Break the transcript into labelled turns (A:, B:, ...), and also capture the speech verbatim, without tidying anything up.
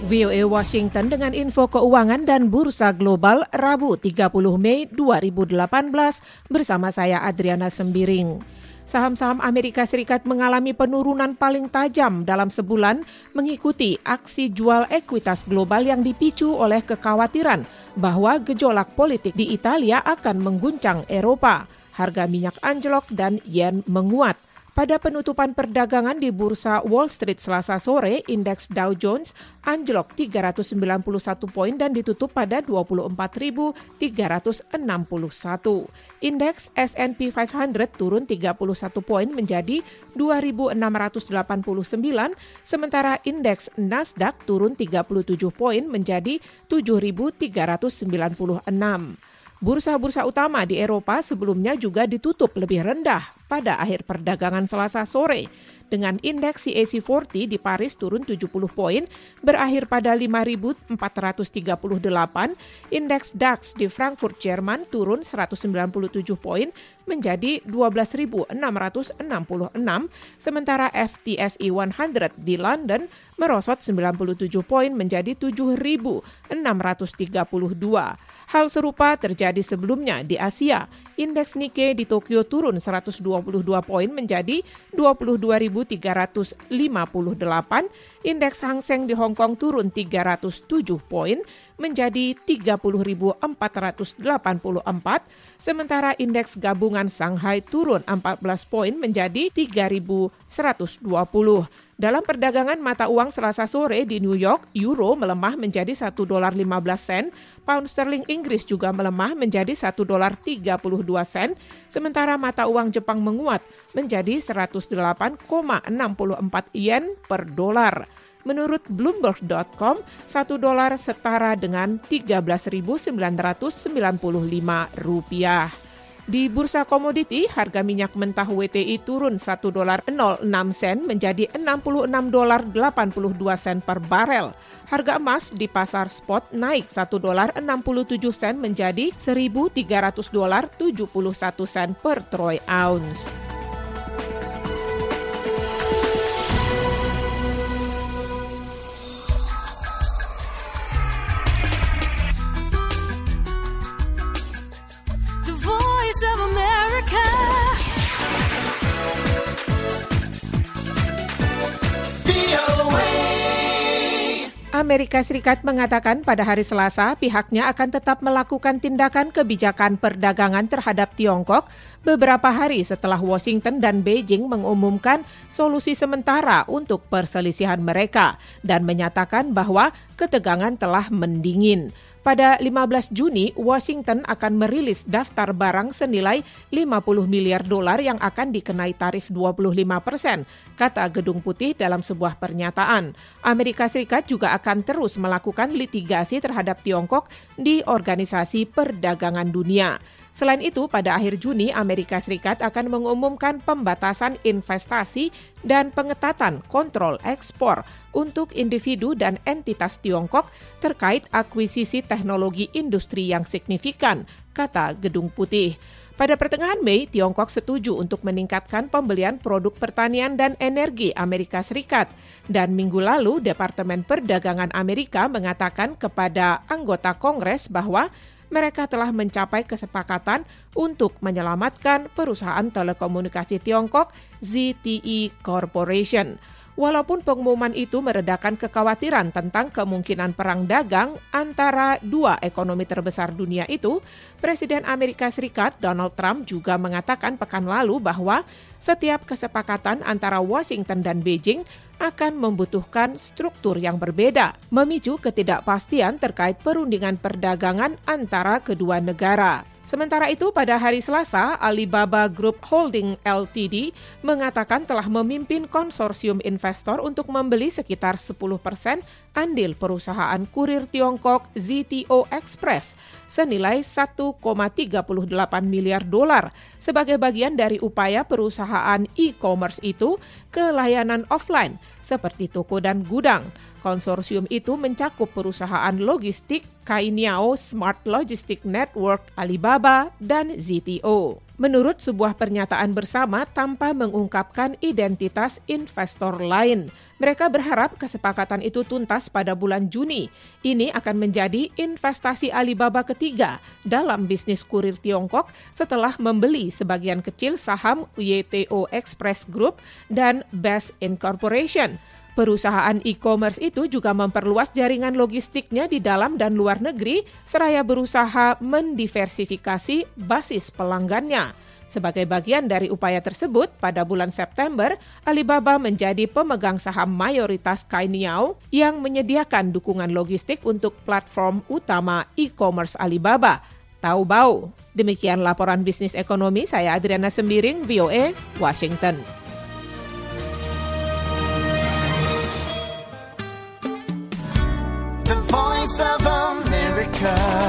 A: V O A Washington dengan info keuangan dan bursa global Rabu tiga puluh Mei dua ribu delapan belas bersama saya Adriana Sembiring. Saham-saham Amerika Serikat mengalami penurunan paling tajam dalam sebulan mengikuti aksi jual ekuitas global yang dipicu oleh kekhawatiran bahwa gejolak politik di Italia akan mengguncang Eropa. Harga minyak anjlok dan yen menguat. Pada penutupan perdagangan di Bursa Wall Street Selasa sore, indeks Dow Jones anjlok tiga ratus sembilan puluh satu poin dan ditutup pada dua puluh empat ribu tiga ratus enam puluh satu. Indeks S and P lima ratus turun tiga puluh satu poin menjadi dua ribu enam ratus delapan puluh sembilan, sementara indeks Nasdaq turun tiga puluh tujuh poin menjadi tujuh ribu tiga ratus sembilan puluh enam. Bursa-bursa utama di Eropa sebelumnya juga ditutup lebih rendah pada akhir perdagangan Selasa sore, dengan indeks C A C empat puluh di Paris turun tujuh puluh poin, berakhir pada lima ribu empat ratus tiga puluh delapan, indeks DAX di Frankfurt, Jerman turun seratus sembilan puluh tujuh poin menjadi dua belas ribu enam ratus enam puluh enam, sementara F T S E seratus di London merosot sembilan puluh tujuh poin menjadi tujuh ribu enam ratus tiga puluh dua. Hal serupa terjadi sebelumnya di Asia. Indeks Nikkei di Tokyo turun seratus dua puluh dua poin menjadi dua puluh dua ribu tiga ratus lima puluh delapan, indeks Hang Seng di Hong Kong turun tiga ratus tujuh poin menjadi tiga puluh ribu empat ratus delapan puluh empat, sementara indeks gabungan Shanghai turun empat belas poin menjadi tiga ribu seratus dua puluh. Dalam perdagangan mata uang Selasa sore di New York, euro melemah menjadi satu dolar lima belas sen, pound sterling Inggris juga melemah menjadi satu dolar tiga puluh dua sen, sementara mata uang Jepang menguat menjadi seratus delapan koma enam empat yen per dolar. Menurut Bloomberg dot com, satu dolar setara dengan tiga belas ribu sembilan ratus sembilan puluh lima rupiah. Di bursa komoditi, harga minyak mentah W T I turun satu dolar nol enam sen menjadi enam puluh enam dolar delapan puluh dua sen per barel. Harga emas di pasar spot naik satu dolar enam puluh tujuh sen menjadi seribu tiga ratus dolar tujuh puluh satu sen per troy ounce. Amerika Serikat mengatakan pada hari Selasa pihaknya akan tetap melakukan tindakan kebijakan perdagangan terhadap Tiongkok beberapa hari setelah Washington dan Beijing mengumumkan solusi sementara untuk perselisihan mereka dan menyatakan bahwa ketegangan telah mendingin. Pada lima belas Juni, Washington akan merilis daftar barang senilai lima puluh miliar dolar yang akan dikenai tarif dua puluh lima persen, kata Gedung Putih dalam sebuah pernyataan. Amerika Serikat juga akan terus melakukan litigasi terhadap Tiongkok di Organisasi Perdagangan Dunia. Selain itu, pada akhir Juni, Amerika Serikat akan mengumumkan pembatasan investasi dan pengetatan kontrol ekspor untuk individu dan entitas Tiongkok terkait akuisisi teknologi industri yang signifikan, kata Gedung Putih. Pada pertengahan Mei, Tiongkok setuju untuk meningkatkan pembelian produk pertanian dan energi Amerika Serikat. Dan minggu lalu, Departemen Perdagangan Amerika mengatakan kepada anggota Kongres bahwa mereka telah mencapai kesepakatan untuk menyelamatkan perusahaan telekomunikasi Tiongkok Z T E Corporation. Walaupun pengumuman itu meredakan kekhawatiran tentang kemungkinan perang dagang antara dua ekonomi terbesar dunia itu, Presiden Amerika Serikat Donald Trump juga mengatakan pekan lalu bahwa setiap kesepakatan antara Washington dan Beijing akan membutuhkan struktur yang berbeda, memicu ketidakpastian terkait perundingan perdagangan antara kedua negara. Sementara itu, pada hari Selasa, Alibaba Group Holding L T D mengatakan telah memimpin konsorsium investor untuk membeli sekitar sepuluh persen andil perusahaan kurir Tiongkok Z T O Express senilai satu koma tiga delapan miliar dolar sebagai bagian dari upaya perusahaan e-commerce itu ke layanan offline seperti toko dan gudang. Konsorsium itu mencakup perusahaan logistik Cainiao Smart Logistic Network, Alibaba, dan Z T O. menurut sebuah pernyataan bersama tanpa mengungkapkan identitas investor lain. Mereka berharap kesepakatan itu tuntas pada bulan Juni. Ini akan menjadi investasi Alibaba ketiga dalam bisnis kurir Tiongkok setelah membeli sebagian kecil saham Y T O Express Group dan Best Incorporation. Perusahaan e-commerce itu juga memperluas jaringan logistiknya di dalam dan luar negeri, seraya berusaha mendiversifikasi basis pelanggannya. Sebagai bagian dari upaya tersebut, pada bulan September, Alibaba menjadi pemegang saham mayoritas Cainiao yang menyediakan dukungan logistik untuk platform utama e-commerce Alibaba, Taobao. Demikian laporan bisnis ekonomi, saya Adriana Sembiring, V O A, Washington.
B: The Voice of America.